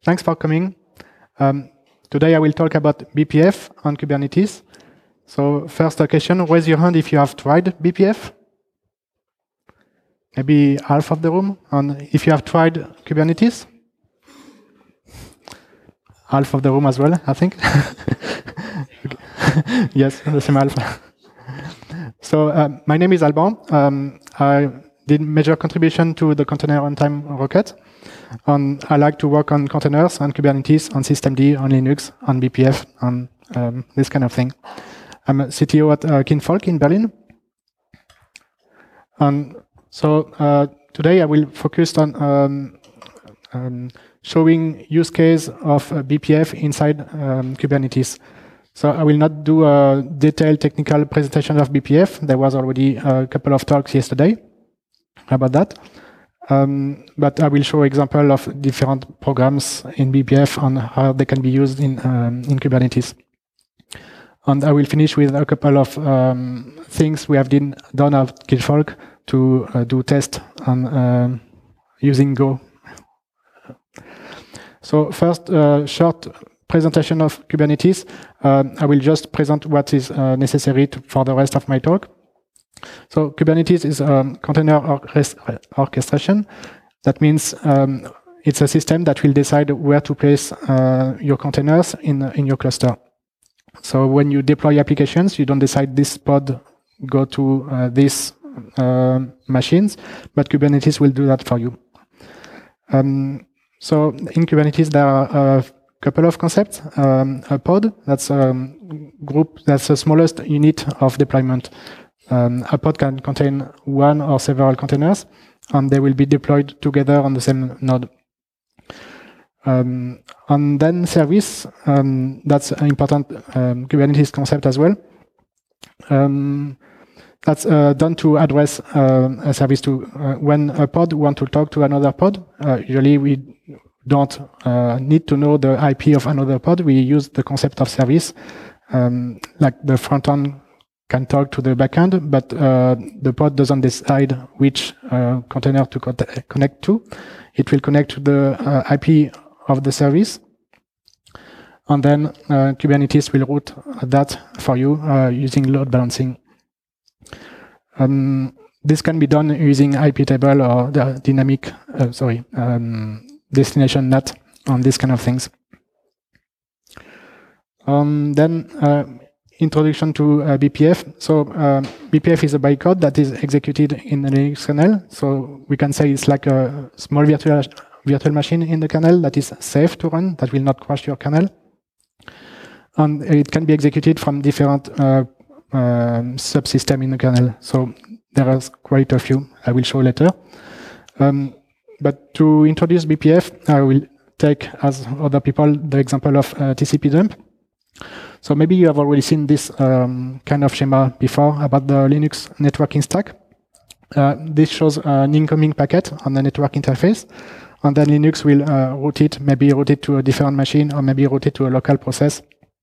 Thanks for coming. Today I will talk about BPF on Kubernetes. So first question, raise your hand if you have tried BPF. Maybe half of the room. And if you have tried Kubernetes? Half of the room as well, I think. Yes, the same half. So my name is Alban. I did major contribution to the container runtime rocket. And I like to work on containers, on Kubernetes, on systemd, on Linux, on BPF, on this kind of thing. I'm a CTO at Kinvolk in Berlin. And so today I will focus on showing use case of BPF inside Kubernetes. So I will not do a detailed technical presentation of BPF. There was already a couple of talks yesterday about that. But I will show example of different programs in BPF and how they can be used in Kubernetes. And I will finish with a couple of things we have done at Kinvolk to do tests on using Go. So first, short presentation of Kubernetes. I will just present what is necessary for the rest of my talk. So Kubernetes is a container orchestration. That means it's a system that will decide where to place your containers in your cluster. So when you deploy applications, you don't decide this pod go to these machines, but Kubernetes will do that for you. So in Kubernetes, there are a couple of concepts. A pod, that's a group, that's the smallest unit of deployment. A pod can contain one or several containers, and they will be deployed together on the same node. And then service, that's an important Kubernetes concept as well. That's done to address a service to when a pod wants to talk to another pod. Usually we don't need to know the IP of another pod. We use the concept of service, like the front end can talk to the backend, but the pod doesn't decide which container to connect to. It will connect to the IP of the service, and then Kubernetes will route that for you using load balancing. This can be done using IP table or the dynamic, destination net on these kind of things. Then introduction to BPF. So BPF is a bytecode that is executed in the Linux kernel. So we can say it's like a small virtual machine in the kernel that is safe to run, that will not crash your kernel. And it can be executed from different subsystems in the kernel. So there are quite a few I will show later. But to introduce BPF, I will take, as other people, the example of TCP dump. So maybe you have already seen this kind of schema before about the Linux networking stack. This shows an incoming packet on the network interface, and then Linux will route it, maybe route it to a different machine, or maybe route it to a local process.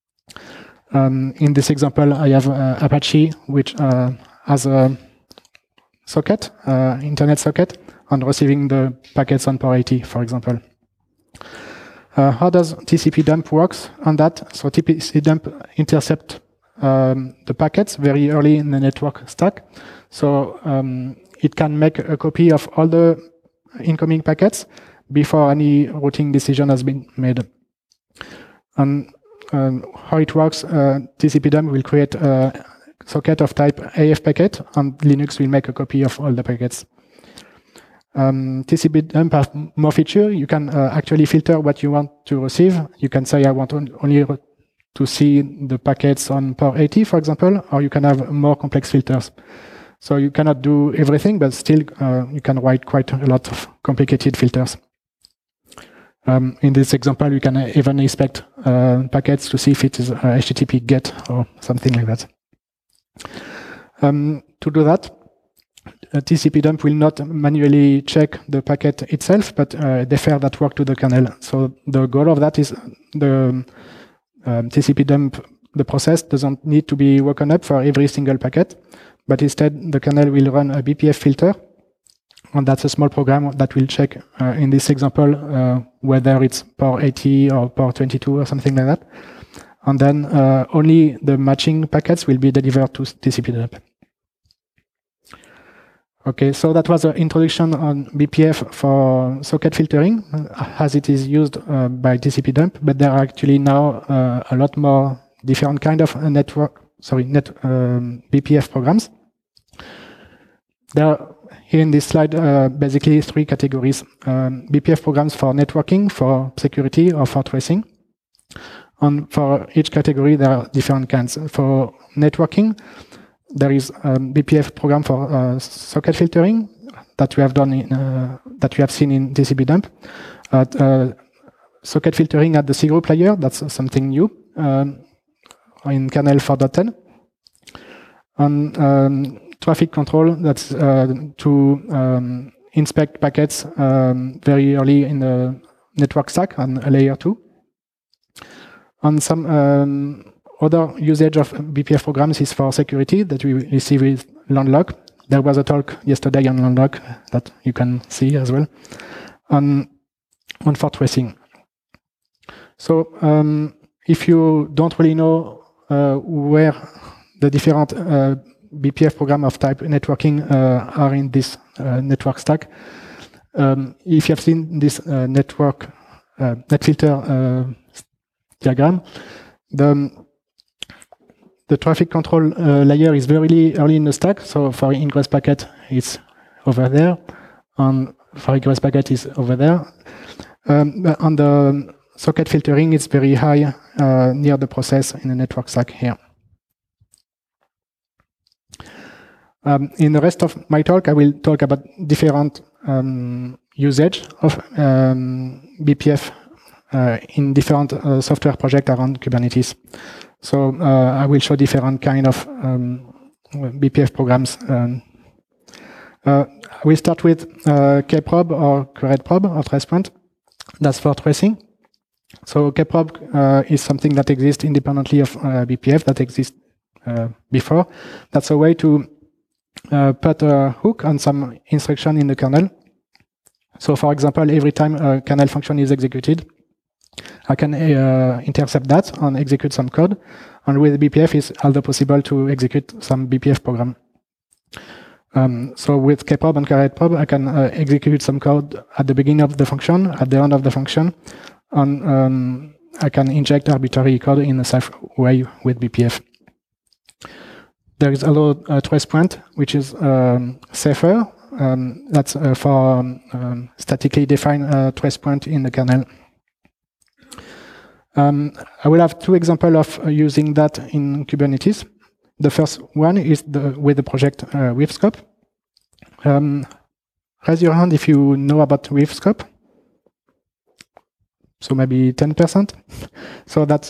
In this example, I have Apache, which has a socket, internet socket, and receiving the packets on port 80, for example. How does TCP dump works on that? So TCP dump intercept the packets very early in the network stack. So it can make a copy of all the incoming packets before any routing decision has been made. And how it works, TCP dump will create a socket of type AF packet, and Linux will make a copy of all the packets. TCP dump have more feature. You can actually filter what you want to receive. You can say, I want only to see the packets on port 80, for example, or you can have more complex filters. So you cannot do everything, but still you can write quite a lot of complicated filters. In this example, you can even inspect packets to see if it is HTTP GET or something like that. To do that, TCP dump will not manually check the packet itself, but defer that work to the kernel. So the goal of that is the TCP dump, the process doesn't need to be woken up for every single packet, but instead the kernel will run a BPF filter and that's a small program that will check, in this example, whether it's port 80 or port 22 or something like that. And then only the matching packets will be delivered to TCP dump. Okay, so that was an introduction on BPF for socket filtering, as it is used by TCP dump, but there are actually now a lot more different kind of BPF programs. There are, here in this slide, basically three categories. BPF programs for networking, for security, or for tracing. And for each category, there are different kinds. For networking, there is a BPF program for socket filtering that we have done in, that we have seen in TCP dump. Socket filtering at the C group layer, that's something new in kernel 4.10. And traffic control, that's to inspect packets very early in the network stack on layer 2. And some other usage of BPF programs is for security that we receive with Landlock. There was a talk yesterday on Landlock that you can see as well, and for tracing. So if you don't really know where the different BPF program of type networking are in this network stack, if you have seen this network netfilter diagram, the traffic control layer is very early in the stack. So for ingress packet, it's over there, and for egress packet is over there. On the socket filtering, it's very high near the process in the network stack here. In the rest of my talk, I will talk about different usage of BPF in different software projects around Kubernetes. So I will show different kind of BPF programs. We start with kprobe or QRadProbe or tracepoint. That's for tracing. So kprobe is something that exists independently of BPF, that exists before. That's a way to put a hook on some instruction in the kernel. So for example, every time a kernel function is executed, I can intercept that and execute some code. And with BPF, it's also possible to execute some BPF program. So with kprobe and QRadProbe, I can execute some code at the beginning of the function, at the end of the function, and I can inject arbitrary code in a safe way with BPF. There is also a tracepoint, which is safer. That's for statically defined tracepoint in the kernel. I will have two examples of using that in Kubernetes. The first one is with the project WiFScope. Raise your hand if you know about WiFScope. So maybe 10%. So that's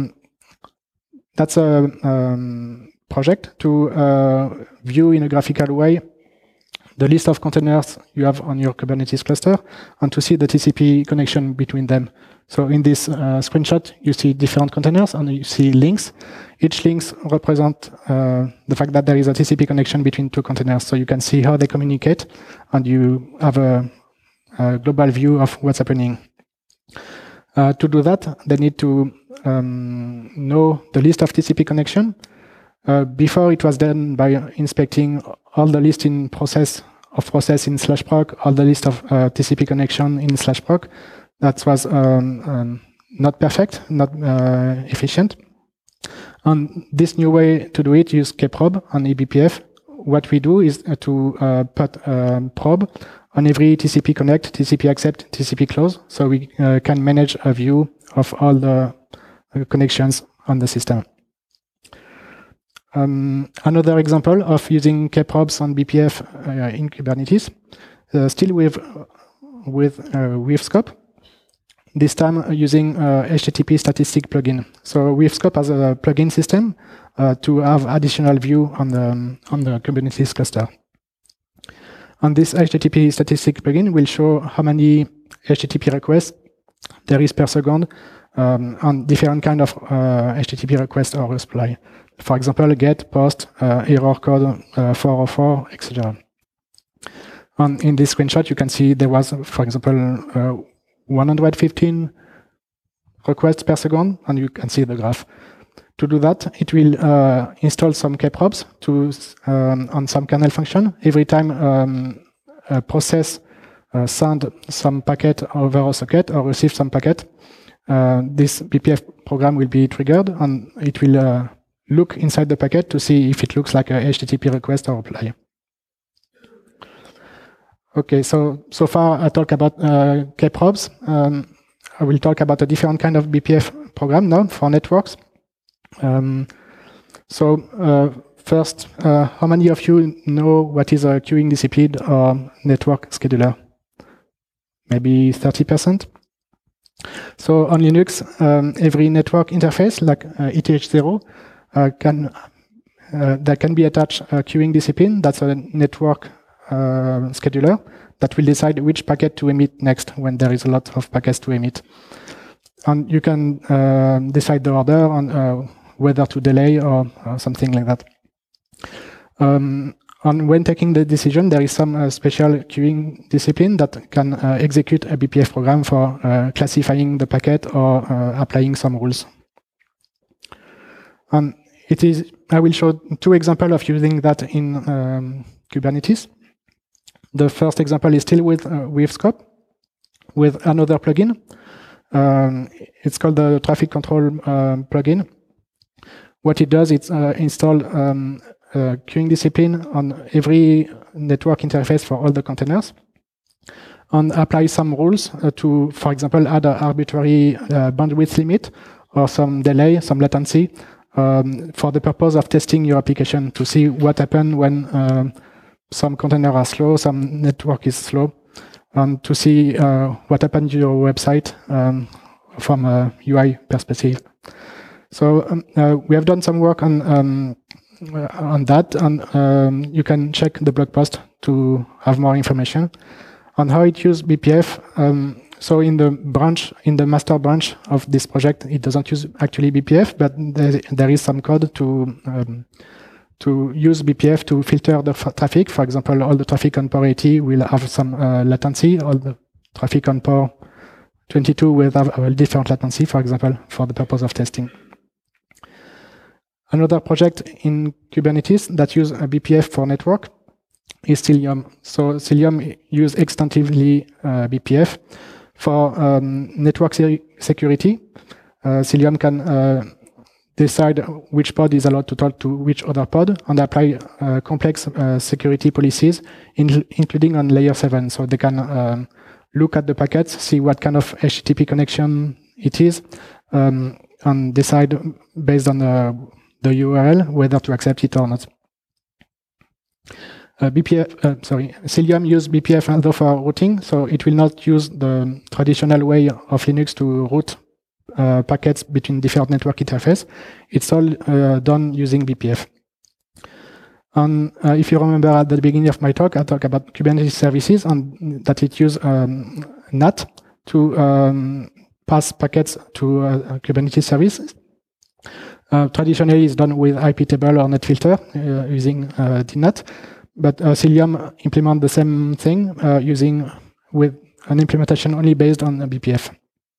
a project to view in a graphical way the list of containers you have on your Kubernetes cluster and to see the TCP connection between them. So in this screenshot, you see different containers and you see links. Each links represent the fact that there is a TCP connection between two containers. So you can see how they communicate and you have a global view of what's happening. To do that, they need to know the list of TCP connection. Before it was done by inspecting all the list in process in /proc, all the list of TCP connection in /proc. That was not perfect, not efficient. And this new way to do it is kprobe on eBPF. What we do is to put a probe on every TCP connect, TCP accept, TCP close, so we can manage a view of all the connections on the system. Another example of using kprobes on BPF in Kubernetes, still with WiFScope, this time using HTTP statistic plugin. So WiFScope has a plugin system to have additional view on the Kubernetes cluster. And this HTTP statistic plugin will show how many HTTP requests there is per second on different kind of HTTP requests or reply. For example, GET, POST, error code 404, etc. And in this screenshot, you can see there was, for example, 115 requests per second, and you can see the graph. To do that, it will install some kprobs on some kernel function. Every time a process send some packet over a socket or receive some packet, this BPF program will be triggered, and it will look inside the packet to see if it looks like a HTTP request or reply. Okay, so far I talked about kprobs. I will talk about a different kind of BPF program now for networks. First, how many of you know what is a queuing discipline or network scheduler? Maybe 30%. So on Linux, every network interface, like ETH0, there can be attached a queuing discipline. That's a network scheduler that will decide which packet to emit next when there is a lot of packets to emit. And you can decide the order on whether to delay or something like that. And when taking the decision, there is some special queuing discipline that can execute a BPF program for classifying the packet or applying some rules. And I will show two examples of using that in Kubernetes. The first example is still with Scope, with another plugin. It's called the Traffic Control plugin. What it does, it's install queuing discipline on every network interface for all the containers, and apply some rules to, for example, add an arbitrary bandwidth limit or some delay, some latency, for the purpose of testing your application to see what happens when some containers are slow, some network is slow, and to see what happens to your website from a UI perspective. So we have done some work on that, and you can check the blog post to have more information on how it uses BPF. So in the master branch of this project, it doesn't use actually BPF, but there is some code to use BPF to filter the traffic. For example, all the traffic on port 80 will have some latency. All the traffic on port 22 will have a different latency, for example, for the purpose of testing. Another project in Kubernetes that uses a BPF for network is Cilium. So Cilium uses extensively BPF for network security. Cilium can decide which pod is allowed to talk to which other pod and apply complex security policies, including on layer 7. So they can look at the packets, see what kind of HTTP connection it is, and decide based on the URL whether to accept it or not. Cilium uses BPF although for routing, so it will not use the traditional way of Linux to route packets between different network interfaces. It's all done using BPF. And if you remember at the beginning of my talk, I talked about Kubernetes services and that it uses NAT to pass packets to a Kubernetes service. Traditionally, it's done with iptable or netfilter using DNAT, but Cilium implements the same thing using with an implementation only based on BPF.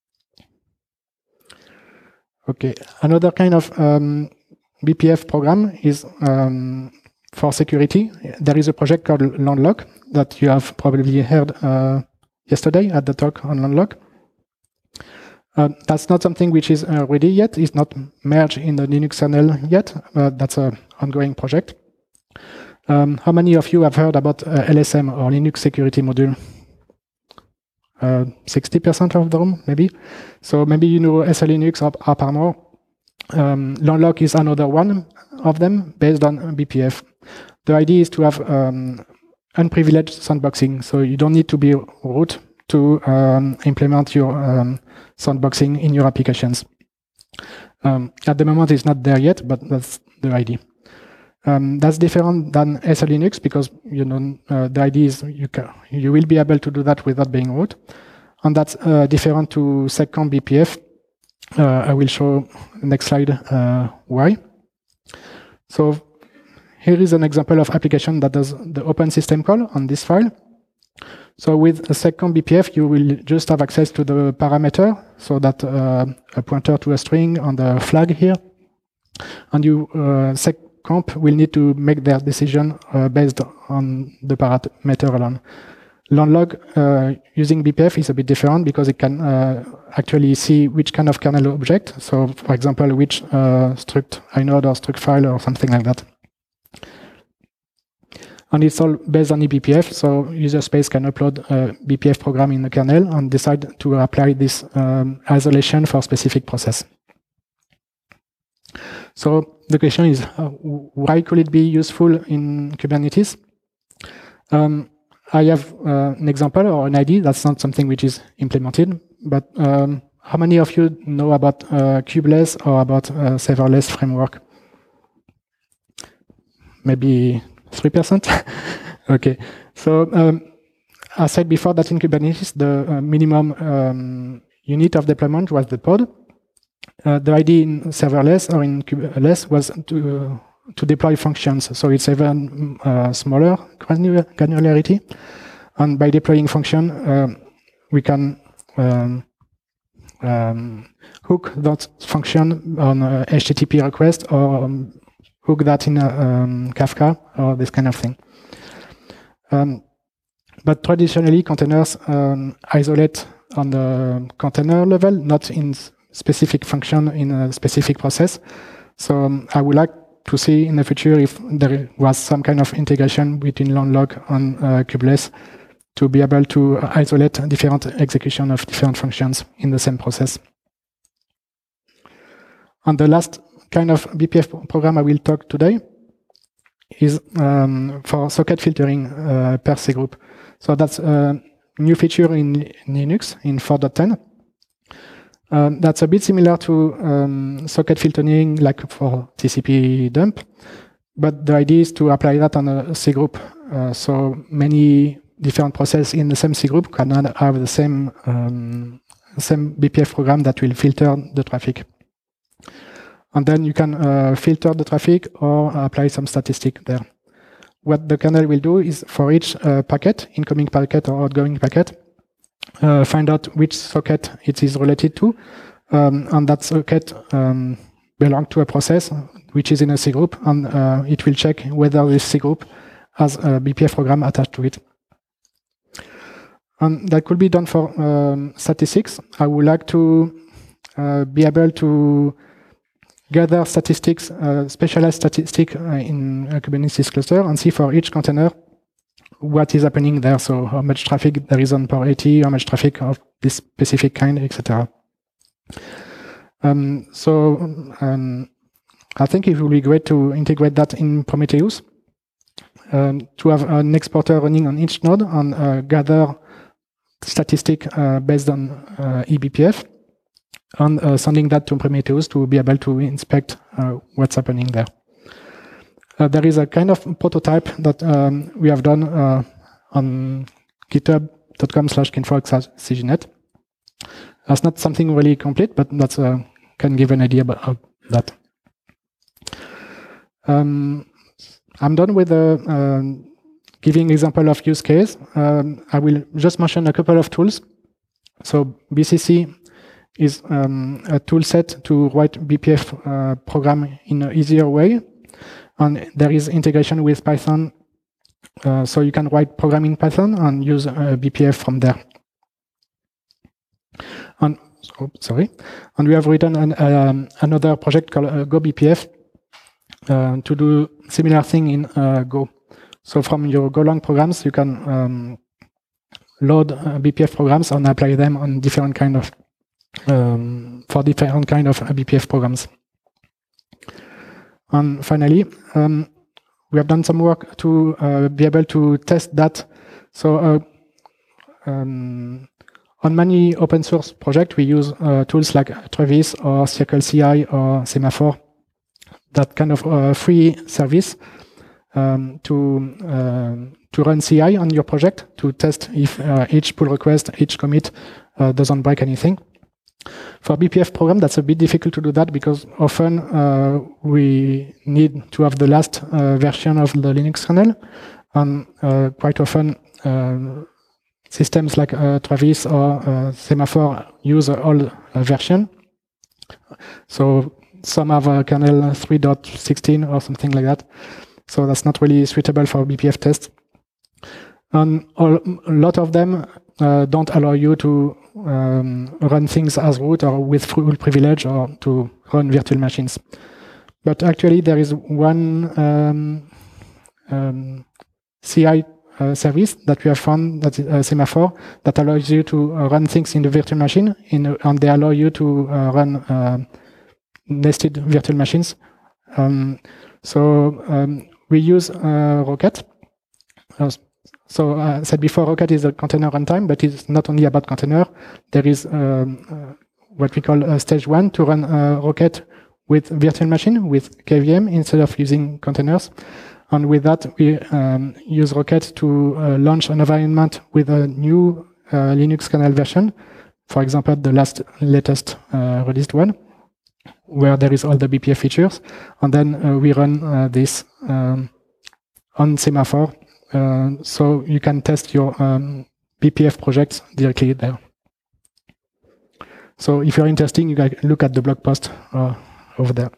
Okay, another kind of BPF program is for security. There is a project called Landlock that you have probably heard yesterday at the talk on Landlock. That's not something which is ready yet. It's not merged in the Linux kernel yet. That's an ongoing project. How many of you have heard about LSM or Linux Security Module? 60% of the room, maybe. So maybe you know SLLinux or AppArmor. Landlock is another one of them based on BPF. The idea is to have unprivileged sandboxing. So you don't need to be root to implement your sandboxing in your applications. At the moment, it's not there yet, but that's the idea. That's different than SLLinux because the idea is you will be able to do that without being root, and that's different to seccomp BPF. I will show next slide why. So here is an example of application that does the open system call on this file. So with a seccomp BPF, you will just have access to the parameter, so that a pointer to a string on the flag here. And you seccomp will need to make their decision based on the parameter alone. Landlog using BPF is a bit different because it can actually see which kind of kernel object. So, for example, which struct inode or struct file or something like that. And it's all based on eBPF, so user space can upload a BPF program in the kernel and decide to apply this isolation for a specific process. So the question is, why could it be useful in Kubernetes? I have an example or an ID. That's not something which is implemented, but how many of you know about kubeless or about serverless framework? Maybe 3%? Okay. So I said before that in Kubernetes, the minimum unit of deployment was the pod. The idea in serverless or in kubeless was to deploy functions. So it's even smaller granularity. And by deploying function, we can hook that function on a HTTP request or hook that in Kafka or this kind of thing. But traditionally, containers isolate on the container level, not in specific function in a specific process. So I would like to see in the future if there was some kind of integration between Landlog and kubeless to be able to isolate different execution of different functions in the same process. And the last kind of BPF program I will talk today is for socket filtering per cgroup. So that's a new feature in Linux in 4.10. That's a bit similar to socket filtering like for TCP dump, but the idea is to apply that on a cgroup. So many different processes in the same cgroup cannot have the same BPF program that will filter the traffic. And then you can filter the traffic or apply some statistic there. What the kernel will do is for each packet, incoming packet or outgoing packet, find out which socket it is related to, and that socket belongs to a process which is in a cgroup, and it will check whether this cgroup has a BPF program attached to it. And that could be done for statistics. I would like to be able to gather statistics, specialized statistics in a Kubernetes cluster, and see for each container what is happening there. So how much traffic there is on port 80, how much traffic of this specific kind, etc. I think it will be great to integrate that in Prometheus, to have an exporter running on each node and gather statistic based on eBPF, and sending that to Prometheus to be able to inspect what's happening there. There is a kind of prototype that we have done on github.com/kinfolk/cgnet. That's not something really complete, but that can give an idea about that. I'm done with giving example of use case. I will just mention a couple of tools. So BCC is a tool set to write BPF program in an easier way. And there is integration with Python. So you can write program in Python and use BPF from there. And, and we have written another project called GoBPF to do similar thing in Go. So from your Golang programs, you can load BPF programs and apply them on different kind of for different kind of BPF programs. And finally, we have done some work to be able to test that. So on many open source projects, we use tools like Travis or CircleCI or Semaphore, that kind of free service to run CI on your project to test if each pull request, each commit doesn't break anything. For BPF program, that's a bit difficult to do that because often we need to have the last version of the Linux kernel, and quite often systems like Travis or Semaphore use an old version. So some have a kernel 3.16 or something like that. So that's not really suitable for BPF tests. And a lot of them don't allow you to run things as root or with full privilege or to run virtual machines. But actually, there is one CI service that we have found, that is Semaphore, that allows you to run things in the virtual machine, and they allow you to run nested virtual machines. We use Rocket. So I said before, Rocket is a container runtime, but it's not only about container. There is what we call stage 1 to run Rocket with virtual machine, with KVM, instead of using containers. And with that, we use Rocket to launch an environment with a new Linux kernel version. For example, the latest released one, where there is all the BPF features. And then we run this on Semaphore. So you can test your BPF projects directly there. So if you're interested, you can look at the blog post over there.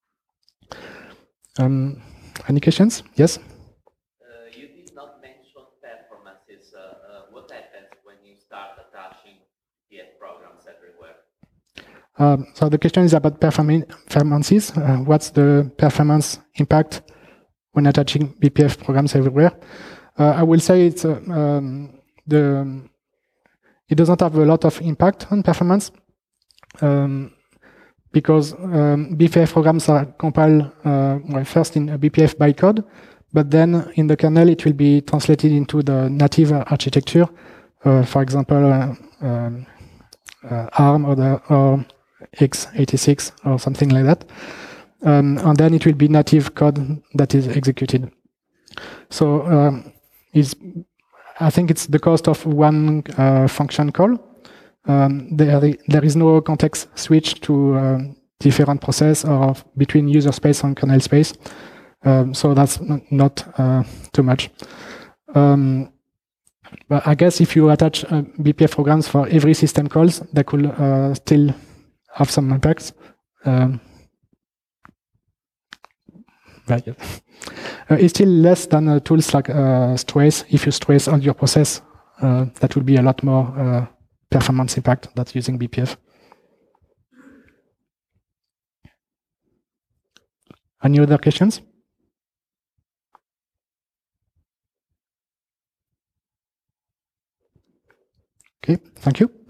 Any questions? Yes? You did not mention performances. What happens when you start attaching BPF programs everywhere? So the question is about performances. What's the performance impact when attaching BPF programs everywhere? I will say it's it doesn't have a lot of impact on performance because BPF programs are compiled first in a BPF bytecode, but then in the kernel it will be translated into the native architecture, for example, ARM or x86 or something like that. And then it will be native code that is executed. So I think it's the cost of one function call. There is no context switch to different process or between user space and kernel space. So that's not too much. But I guess if you attach BPF programs for every system calls, that could still have some impacts. But yeah. It's still less than tools like Strace. If you Strace all your process, that will be a lot more performance impact than using BPF. Any other questions? Okay, thank you.